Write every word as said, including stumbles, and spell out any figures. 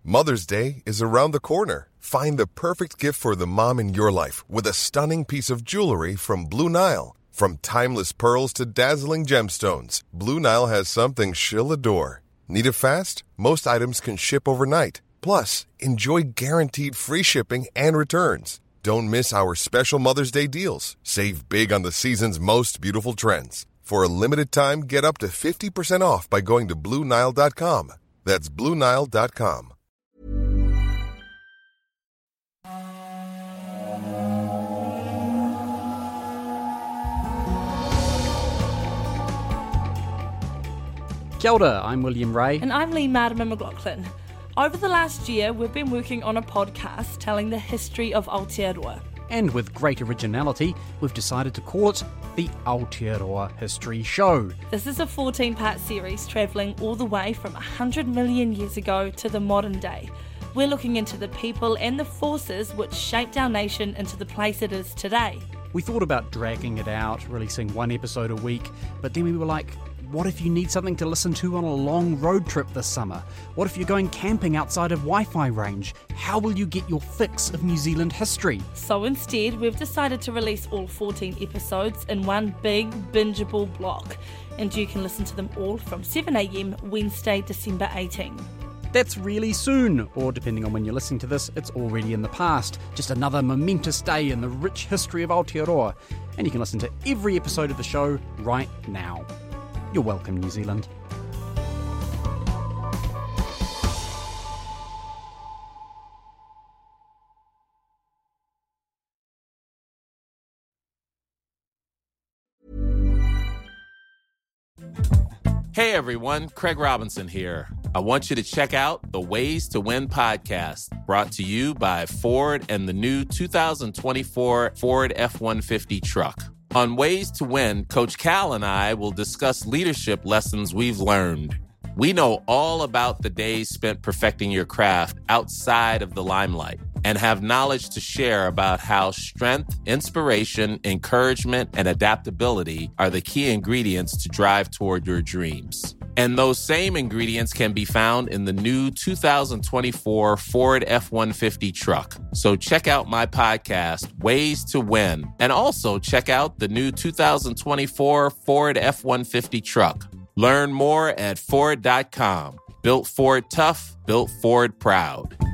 Mother's Day is around the corner. Find the perfect gift for the mom in your life with a stunning piece of jewelry from Blue Nile. From timeless pearls to dazzling gemstones, Blue Nile has something she'll adore. Need it fast? Most items can ship overnight. Plus, enjoy guaranteed free shipping and returns. Don't miss our special Mother's Day deals. Save big on the season's most beautiful trends. For a limited time, get up to fifty percent off by going to Blue Nile dot com. That's Blue Nile dot com. Kia ora, I'm William Ray. And I'm Lee Marama McLaughlin. Over the last year, we've been working on a podcast telling the history of Aotearoa. And with great originality, we've decided to call it the Aotearoa History Show. This is a fourteen-part series travelling all the way from one hundred million years ago to the modern day. We're looking into the people and the forces which shaped our nation into the place it is today. We thought about dragging it out, releasing one episode a week, but then we were like, what if you need something to listen to on a long road trip this summer? What if you're going camping outside of Wi-Fi range? How will you get your fix of New Zealand history? So instead, we've decided to release all fourteen episodes in one big, bingeable block. And you can listen to them all from seven a.m. Wednesday, December eighteenth. That's really soon, or depending on when you're listening to this, it's already in the past. Just another momentous day in the rich history of Aotearoa. And you can listen to every episode of the show right now. You're welcome, New Zealand. Hey everyone, Craig Robinson here. I want you to check out the Ways to Win podcast, brought to you by Ford and the new two thousand twenty-four Ford F one fifty truck. On Ways to Win, Coach Cal and I will discuss leadership lessons we've learned. We know all about the days spent perfecting your craft outside of the limelight and have knowledge to share about how strength, inspiration, encouragement, and adaptability are the key ingredients to drive toward your dreams. And those same ingredients can be found in the new two thousand twenty-four Ford F one fifty truck. So check out my podcast, Ways to Win, and also check out the new two thousand twenty-four Ford F one fifty truck. Learn more at Ford dot com. Built Ford tough, built Ford proud.